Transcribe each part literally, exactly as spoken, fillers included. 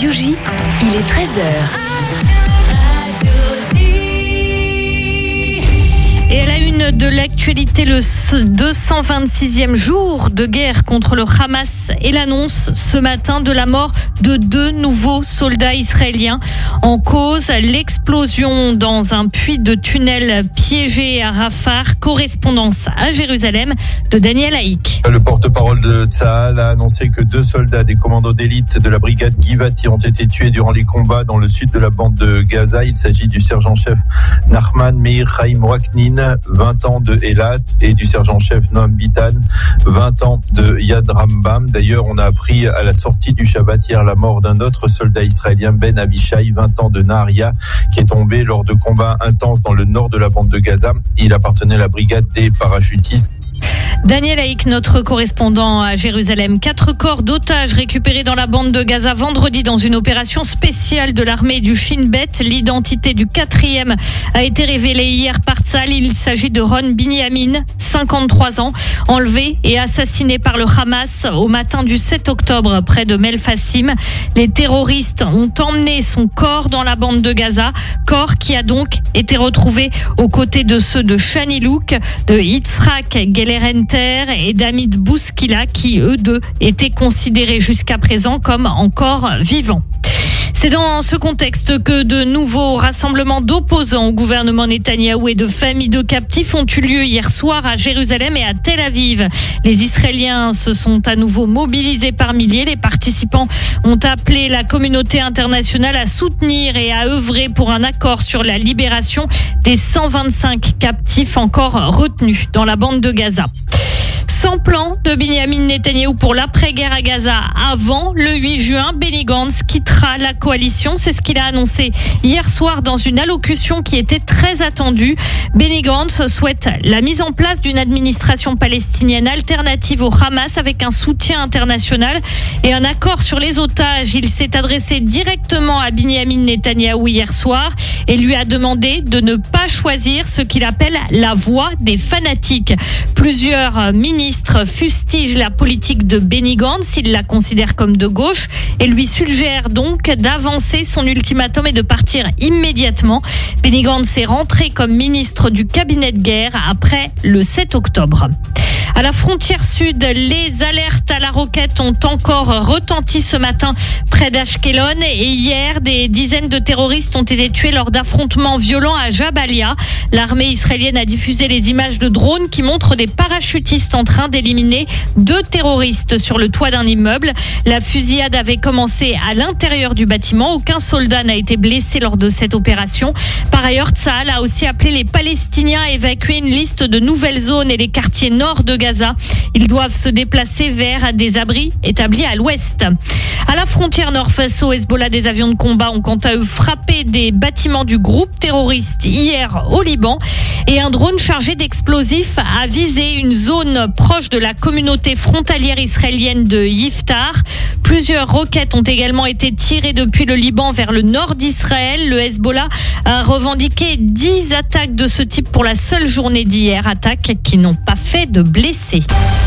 Radio J, il est treize heures. Et à la une de l'actualité, le deux cent vingt-sixième jour de guerre contre le Hamas et l'annonce ce matin de la mort de deux nouveaux soldats israéliens. En cause, l'explosion dans un puits de tunnel piégé à Rafah. Correspondance à Jérusalem de Daniel Haïk. Le porte-parole de Tsahal a annoncé que deux soldats des commandos d'élite de la brigade Givati ont été tués durant les combats dans le sud de la bande de Gaza. Il s'agit du sergent-chef Nachman Meir Chaim Waknin, vingt ans de Eilat, et du sergent-chef Noam Bitan, vingt ans de Yad Rambam. D'ailleurs, on a appris à la sortie du Shabbat hier la mort d'un autre soldat israélien, Ben Avishai, vingt ans de Naharia, qui est tombé lors de combats intenses dans le nord de la bande de Gaza. Il appartenait à la brigade des parachutistes. Daniel Haïk, notre correspondant à Jérusalem. Quatre corps d'otages récupérés dans la bande de Gaza vendredi dans une opération spéciale de l'armée du Shin Bet. L'identité du quatrième a été révélée hier par Tsahal. Il s'agit de Ron Binyamin, cinquante-trois ans, enlevé et assassiné par le Hamas au matin du sept octobre près de Melfassim. Les terroristes ont emmené son corps dans la bande de Gaza, corps qui a donc été retrouvé aux côtés de ceux de Shani Louk, de Yitzhak Gelerenter et d'Hamid Bouskila, qui eux deux étaient considérés jusqu'à présent comme encore vivants. C'est dans ce contexte que de nouveaux rassemblements d'opposants au gouvernement Netanyahou et de familles de captifs ont eu lieu hier soir à Jérusalem et à Tel Aviv. Les Israéliens se sont à nouveau mobilisés par milliers. Les participants ont appelé la communauté internationale à soutenir et à œuvrer pour un accord sur la libération des cent vingt-cinq captifs encore retenus dans la bande de Gaza. Sans plan de Benyamin Netanyahou pour l'après-guerre à Gaza avant le huit juin, Benny Gantz quittera la coalition. C'est ce qu'il a annoncé hier soir dans une allocution qui était très attendue. Benny Gantz souhaite la mise en place d'une administration palestinienne alternative au Hamas avec un soutien international et un accord sur les otages. Il s'est adressé directement à Benyamin Netanyahou hier soir et lui a demandé de ne pas choisir ce qu'il appelle la voie des fanatiques. Plusieurs ministres fustige la politique de Benny Gantz, il la considère comme de gauche et lui suggère donc d'avancer son ultimatum et de partir immédiatement. Benny Gantz est rentré comme ministre du cabinet de guerre après le sept octobre. À la frontière sud, les alertes à la roquette ont encore retenti ce matin près d'Ashkelon et hier, des dizaines de terroristes ont été tués lors d'affrontements violents à Jabalia. L'armée israélienne a diffusé les images de drones qui montrent des parachutistes en train d'éliminer deux terroristes sur le toit d'un immeuble. La fusillade avait commencé à l'intérieur du bâtiment. Aucun soldat n'a été blessé lors de cette opération. Par ailleurs, Tsahal a aussi appelé les Palestiniens à évacuer une liste de nouvelles zones et les quartiers nord de Gaza. Ils doivent se déplacer vers des abris établis à l'ouest. À la frontière nord face au Hezbollah, des avions de combat ont quant à eux frappé des bâtiments du groupe terroriste hier au Liban. Et un drone chargé d'explosifs a visé une zone proche de la communauté frontalière israélienne de Yiftar. Plusieurs roquettes ont également été tirées depuis le Liban vers le nord d'Israël. Le Hezbollah a revendiqué dix attaques de ce type pour la seule journée d'hier. Attaques qui n'ont pas fait de blessés.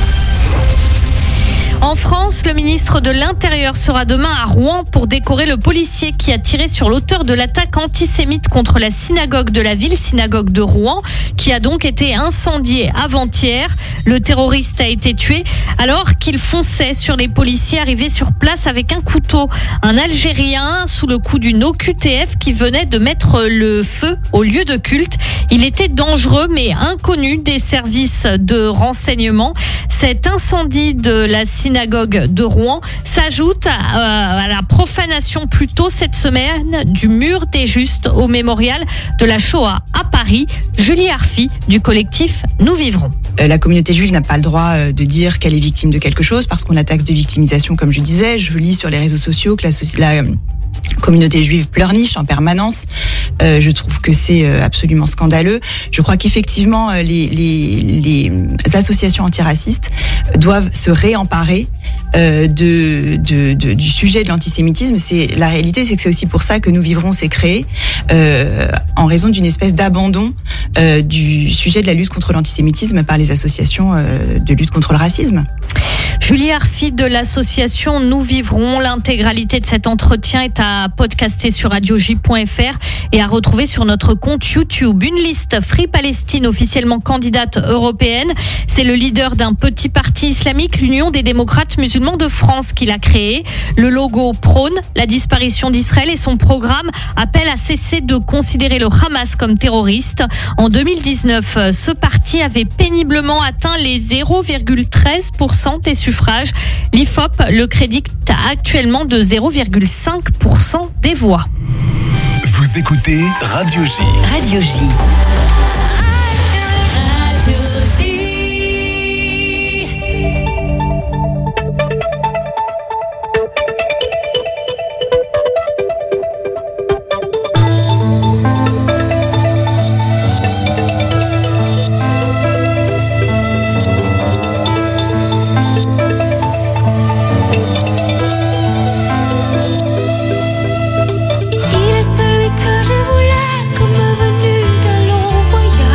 En France, le ministre de l'Intérieur sera demain à Rouen pour décorer le policier qui a tiré sur l'auteur de l'attaque antisémite contre la synagogue de la ville, synagogue de Rouen, qui a donc été incendiée avant-hier. Le terroriste a été tué alors qu'il fonçait sur les policiers arrivés sur place avec un couteau. Un Algérien sous le coup d'une O Q T F qui venait de mettre le feu au lieu de culte. Il était dangereux mais inconnu des services de renseignement. Cet incendie de la synagogue de Rouen s'ajoute à, à la profanation plus tôt cette semaine du mur des Justes au mémorial de la Shoah à Paris. Julie Arfi du collectif Nous Vivrons. La communauté juive n'a pas le droit de dire qu'elle est victime de quelque chose parce qu'on a taxe de victimisation, comme je disais. Je lis sur les réseaux sociaux que la, la communauté juive pleurniche en permanence. Euh, je trouve que c'est absolument scandaleux. Je crois qu'effectivement, les, les, les associations antiracistes doivent se réemparer euh, de, de, de, du sujet de l'antisémitisme. C'est, la réalité, c'est que c'est aussi pour ça que Nous Vivrons s'est créé, euh, en raison d'une espèce d'abandon euh, du sujet de la lutte contre l'antisémitisme par les associations euh, de lutte contre le racisme. Julie Arfi de l'association Nous Vivrons. L'intégralité de cet entretien est à podcaster sur radio j point f r et à retrouver sur notre compte YouTube. Une liste Free Palestine officiellement candidate européenne. C'est le leader d'un petit parti islamique, l'Union des démocrates musulmans de France, qui l'a créé. Le logo prône la disparition d'Israël et son programme appelle à cesser de considérer le Hamas comme terroriste. En deux mille dix-neuf, ce parti avait péniblement atteint les zéro virgule treize pour cent des suffrages. L'I F O P le crédite actuellement de zéro virgule cinq pour cent des voix. Vous écoutez Radio J. Radio J. Il est celui que je voulais, comme venu d'un long voyage.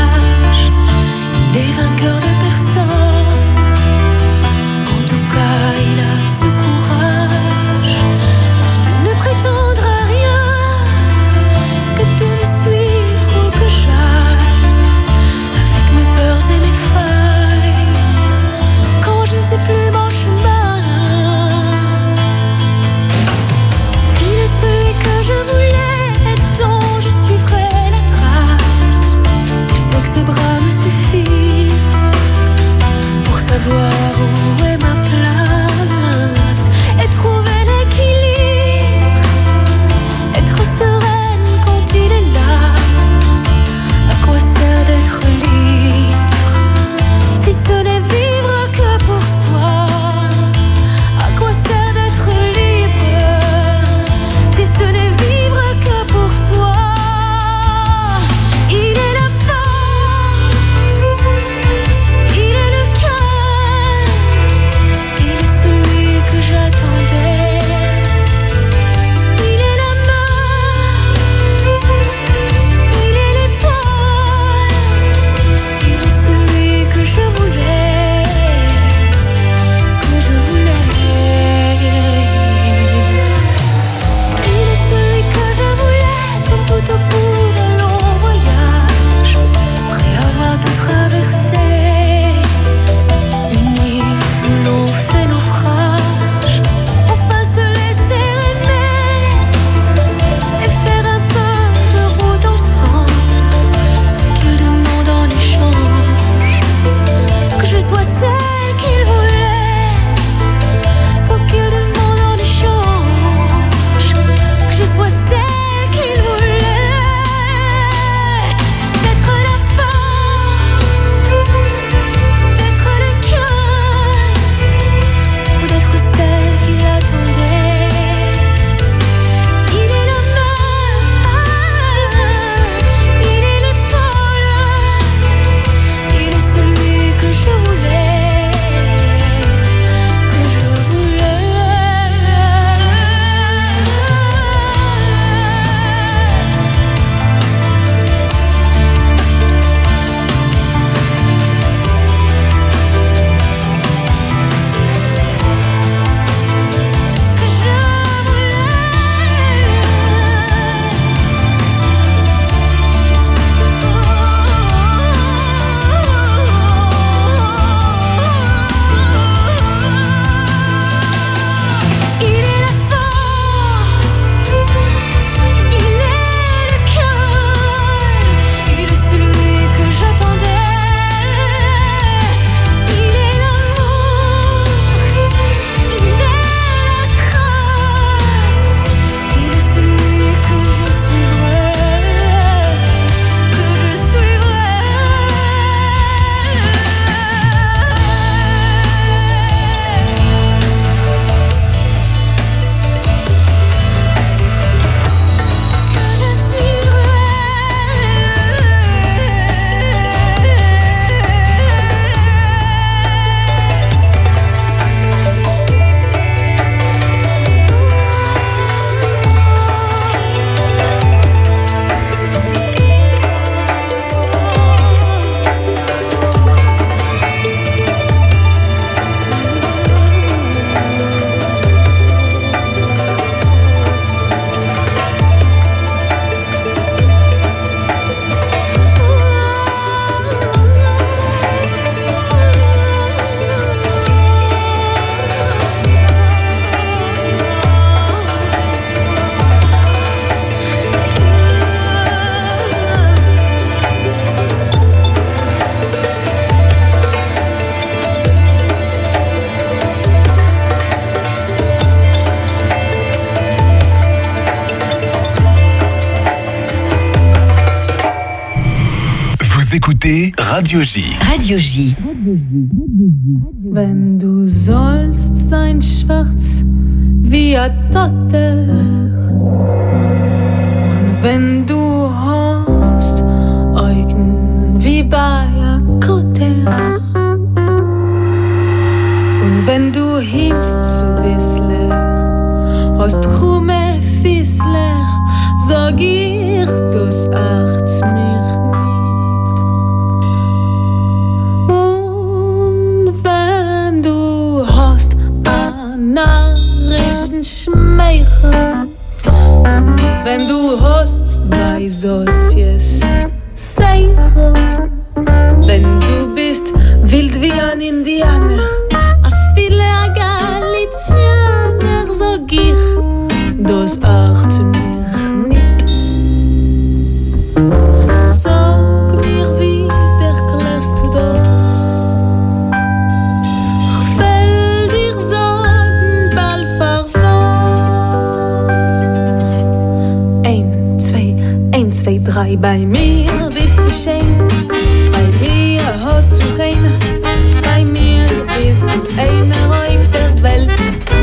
écoutez Radio J. Radio J. Wenn du sollst sein schwarz wie a Totter und wenn du hast Augen wie bei a Kutter und wenn du hinst zu bissler hast krumme Fissler sag ich das arzt mir narischen Schmeichel und wenn du hast bei Sozies Seichel wenn du bist wild wie ein Indianer a viele a Galizianer sag ich das acht mir nicht sag mir wie erklärst du das zwei, drei, bei mir bist du schön, bei mir hast du rein, bei mir bist du einer auf der Welt.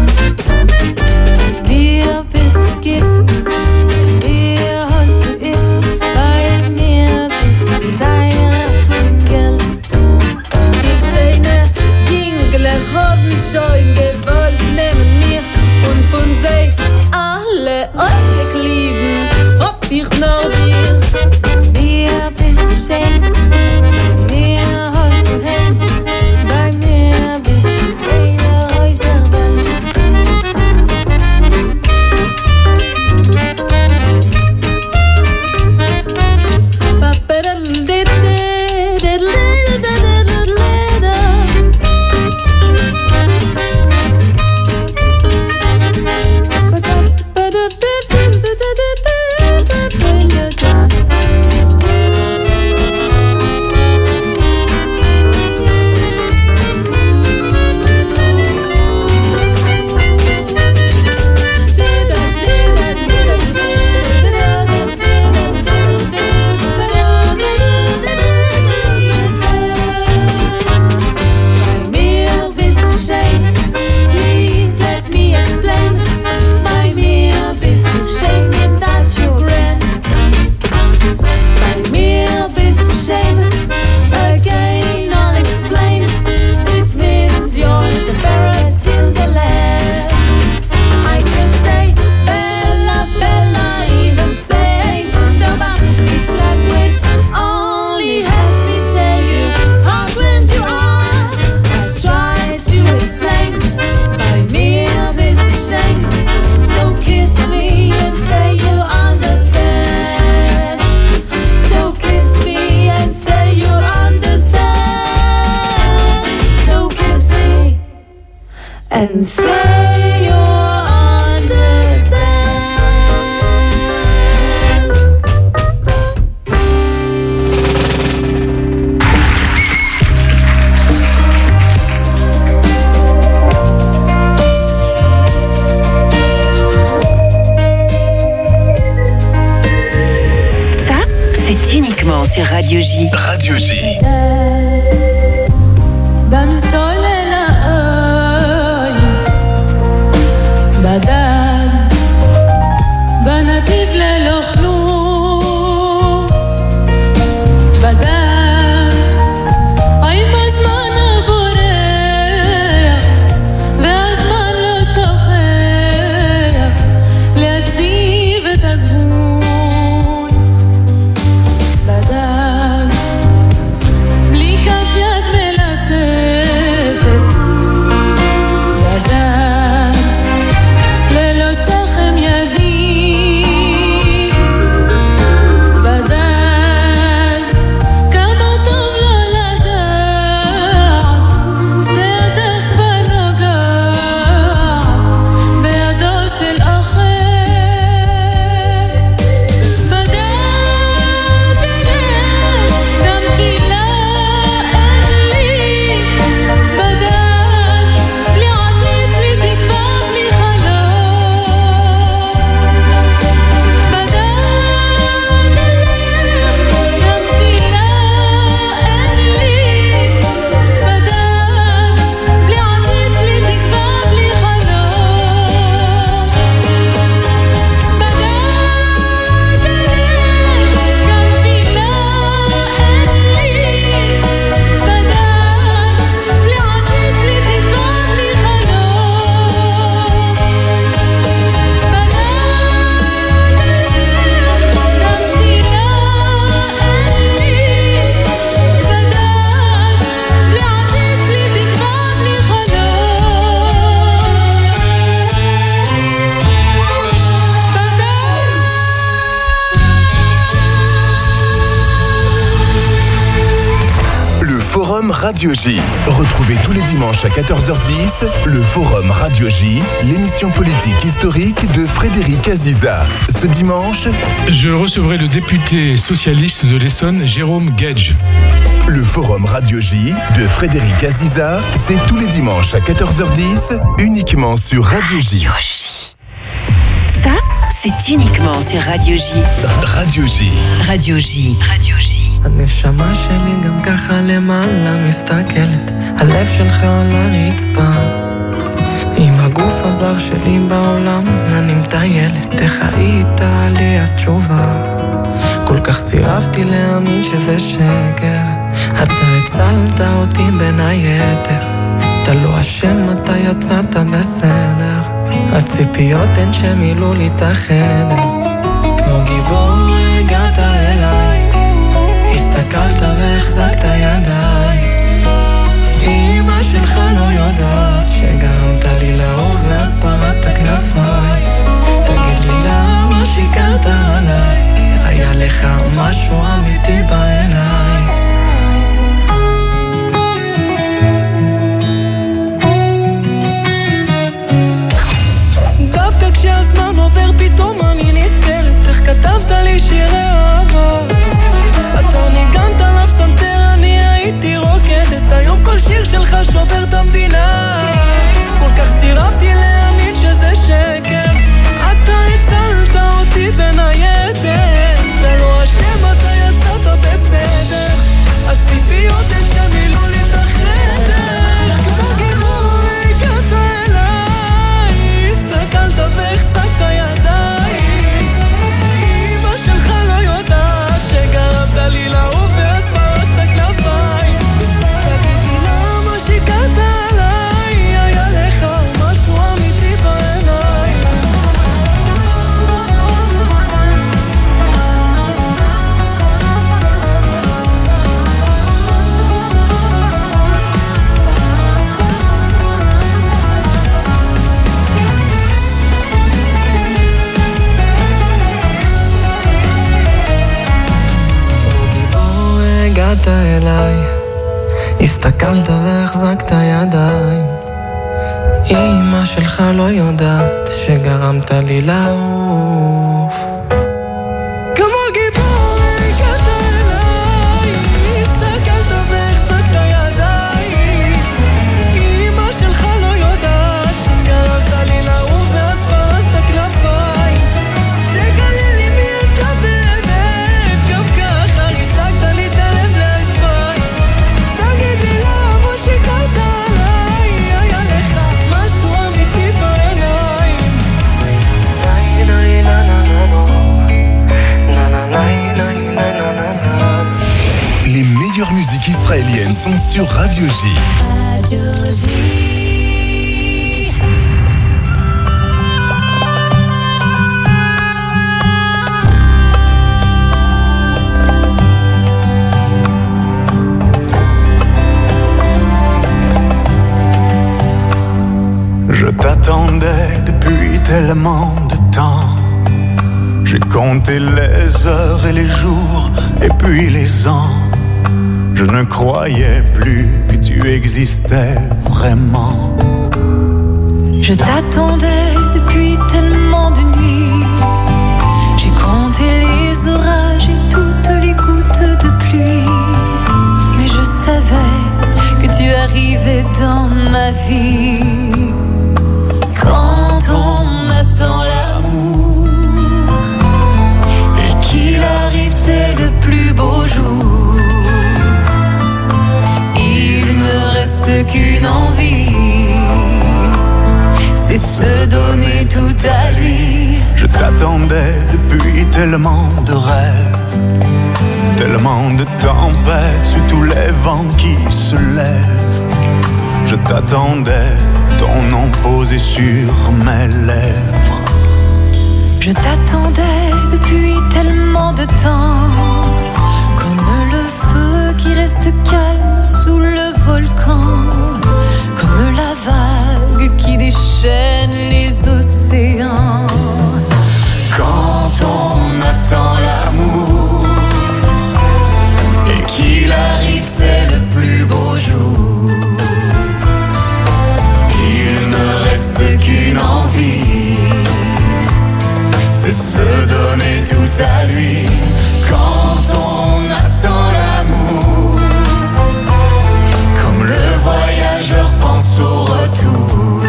Bei mir bist du gut, bei mir hast du it, bei mir bist du deiner von Geld. Die schöne Jüngler haben schon gewollt nehmen mir und von sie alle ausgeklieben. Ob ich noch dir, bei mir bist du schön, bei mir hast du hin, bei mir bist du einer auf der Welt. And say you understand. Ça, c'est uniquement sur Radio J. Radio J. بدل بناديف للخلوق بدل عيم زمان بريح وزمان لشتخيح لتسيب تكفون بدل Radio J. Retrouvez tous les dimanches à quatorze heures dix le Forum Radio J, l'émission politique historique de Frédéric Aziza. Ce dimanche, je recevrai le député socialiste de l'Essonne, Jérôme Gage. Le Forum Radio J de Frédéric Aziza, c'est tous les dimanches à quatorze heures dix, uniquement sur Radio J. Radio J. Ça, c'est uniquement sur Radio J. Radio J. Radio J. Radio J. הנשמה שלי גם ככה למעלה מסתכלת, הלב שלך על הרצפה, עם הגוף הזר שלי בעולם אני מטיילת, איך היית לי אז תשובה, כל כך סירבתי להאמין שזה שקר, אתה הצלת אותי בין היתר, אתה לא אשם, אתה יצאת בסדר, הציפיות הן שמילאו לי את החדר, כמו גיבור הגעת אליי, הסתכלת והחזקת ידיי, אמא שלך לא יודעת שגרמת לי לאהוב ואז פרסת כנפיי, תגיד לי למה שיקרת עליי, היה לך משהו אמיתי בעיניי. דווקא כשהזמן עובר פתאום אני נזכרת איך כתבת לי שירי אהבה, אתה ניגנת עליו סנטר, אני הייתי רוקדת, היום כל שיר שלך שובר את המדינה, כל כך סירבתי להאמין שזה שקר, אתה הצלת אותי בין היתר, אתה לא אשם, אתה יצאת בסדר, הציפיות הן שמילאו לי את החדר, כמו גיבור הגעת אליי, הסתכלת והחזקת ידיי, אמא שלך לא יודעת שגרמת לי לאהוב ואז פרסת כנפיי, תגיד לי למה שיקרת עליי, היה לך משהו אמיתי בעיניי. הגעת אליי, הסתכלת והחזקת ידיים, אמא שלך לא יודעת שגרמת לי לעוף, כמו גיבור הגעת אליי, הסתכלת והחזקת ידיים, אמא שלך לא יודעת שגרמת לי לעוף ואז פרסת כנפיי, תגלה לי מי אתה באמת, גם ככה ריסקת לי את הלב לאלפיי, תגיד לי למה שיקרת עליי, היה לך משהו אמיתי בעיניים. Les meilleures musiques israéliennes sont sur Radio J. Radio J. Je t'attendais depuis tellement de temps. J'ai compté les heures et les jours et puis les ans. Je ne croyais plus que tu existais vraiment. Je t'attendais depuis tellement de nuits. J'ai compté les orages et toutes les gouttes de pluie. Mais je savais que tu arrivais dans ma vie. Quand on attend l'amour et qu'il arrive, c'est le plus beau jour. Il ne reste qu'une envie, c'est se donner tout à lui. Je t'attendais depuis tellement de rêves, tellement de tempêtes sous tous les vents qui se lèvent. Je t'attendais, ton nom posé sur mes lèvres. Je t'attendais depuis tellement de temps, comme le feu qui reste calme sous le volcan, comme la vague qui déchaîne les océans. Quand on attend l'amour et qu'il arrive, c'est le plus beau jour. à lui. Quand on attend l'amour, comme le voyageur pense au retour,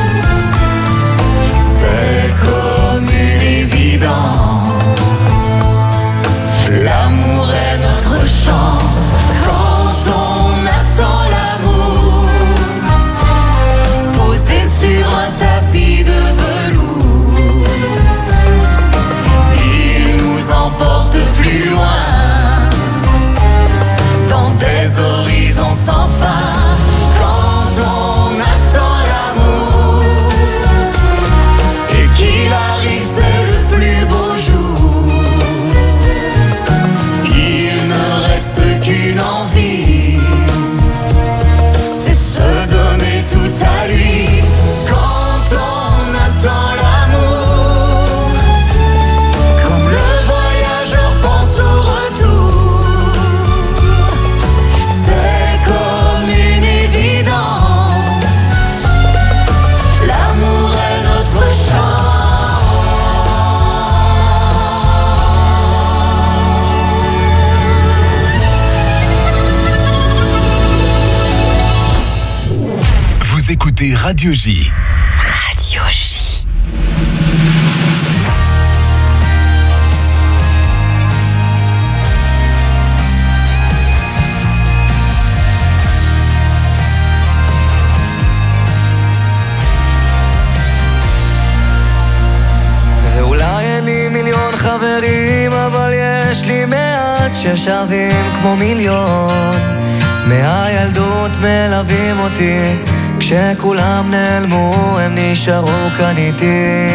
c'est comme une évidence. L'amour est notre chance. Quand on attend l'amour, posé sur un tapis de velours, il nous emporte plus loin, dans des horizons sans fin. Quand on attend l'amour, et qu'il arrive, c'est le plus beau jour. Il ne reste qu'une envie, c'est se donner tout à lui. Quand on attend l'amour, comme le voyageur pense au retour, c'est comme une évidence. L'amour est notre Vous écoutez Radio J. Radio J. ואולי אין לי מיליון חברים, אבל יש לי מעט ששווים כמו מיליון. מהילדות מלווים אותי, כשכולם נעלמו הם נשארו כאן איתי.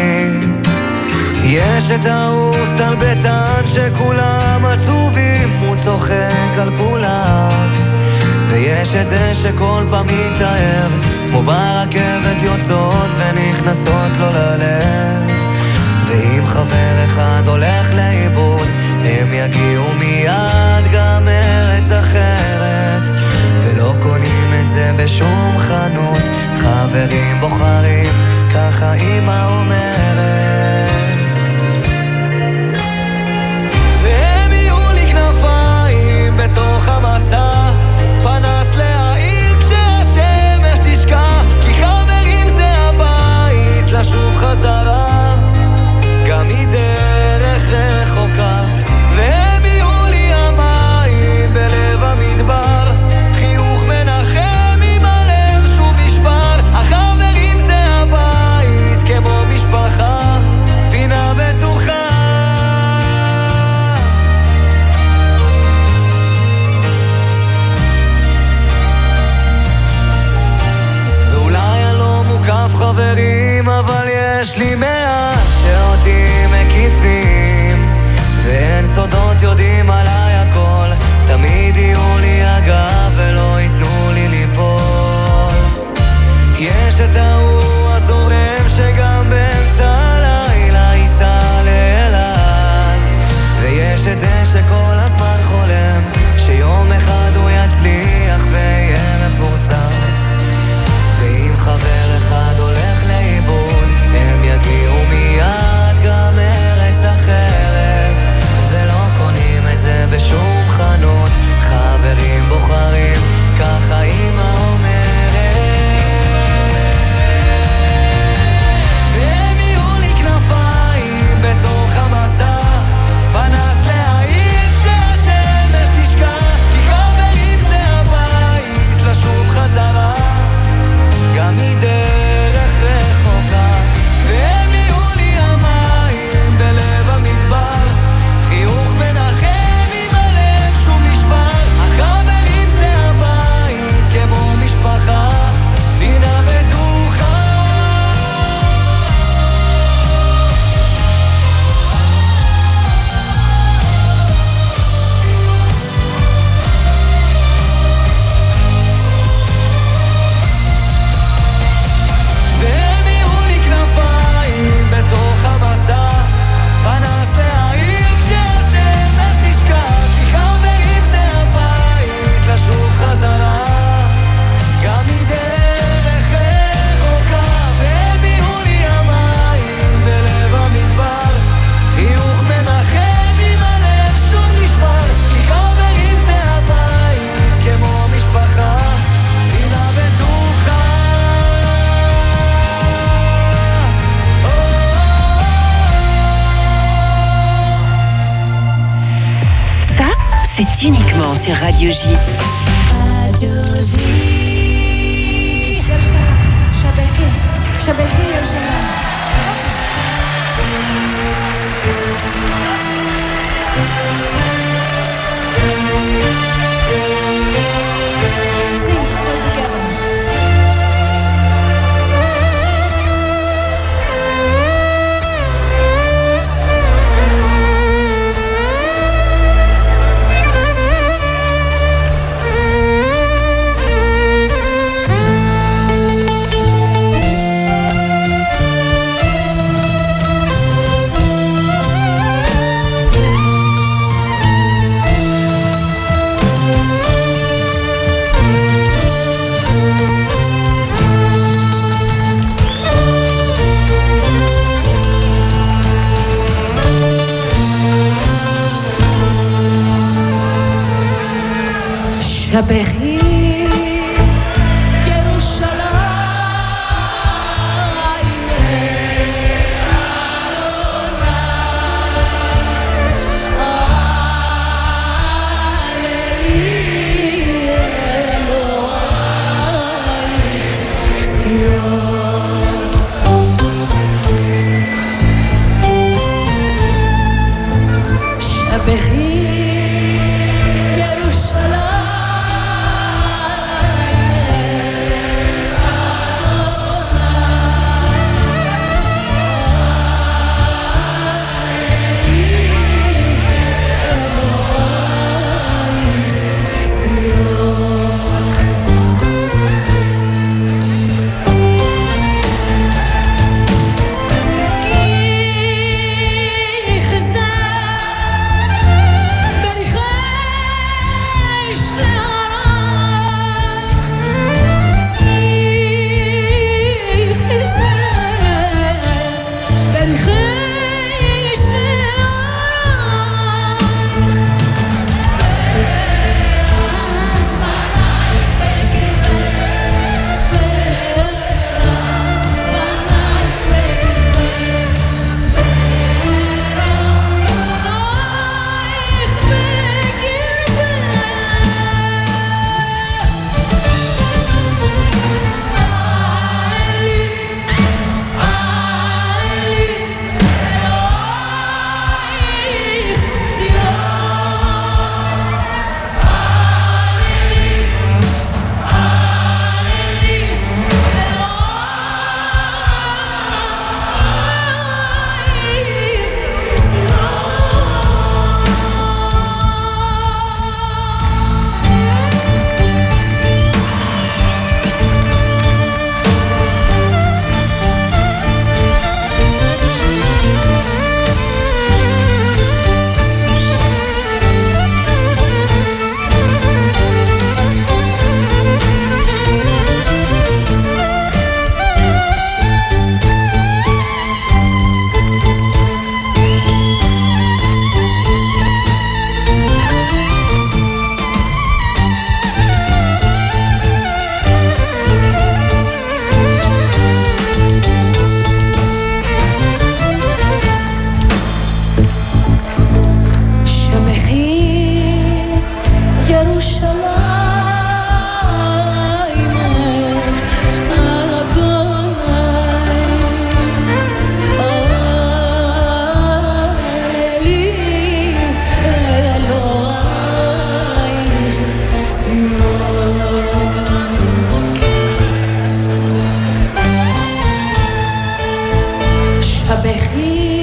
יש את ההוא סטלבטן שכולם עצובים, הוא צוחק על כולם. ויש את זה שכל פעם מתאהב, כמו ברכבת יוצאות ונכנסות לו ללב. ואם חבר אחד הולך לאיבוד, הם יגיעו מיד גם ארץ אחרת, ולא קונים את זה בשום חנות. חברים בוחרים, ככה אמא אומרת. והם יהיו לי כנפיים בתוך המסע, פנס להעיר כשהשמש תשקע, כי חברים זה הבית לשוב חזרה, גם מדרך רחוקה. והם יהיו לי המים בלב המדבר, חיוך מנחם אם הלב שוב נשבר. החברים זה הבית כמו משפחה, פינה בטוחה. ואולי אני לא מוקף חברים, אבל יש לי מעט שאותי מקיפים, ואין סודות יודעים עליי הכל. תמיד יהיו לי הגב ולא ייתנו לי ליפול. יש את ההוא הזורם שגם באמצע הלילה ייסע לאילת, ויש את זה שכל הזמן חולם שיום אחד הוא יצליח ויהיה מפורסם. ואם חבר אחד הולך לאיבוד, הם יגיעו מיד גם ארץ אחרת, ולא קונים את זה בשום חנות. חברים בוחרים, ככה אמא אומרת. C'est uniquement sur Radio J. Radio J. Shabelki, Shabelki Yerushalayim. Sing all together. Shaberi Yerushalayim et Adonai Hallelujah Zion Shaberi Shaberi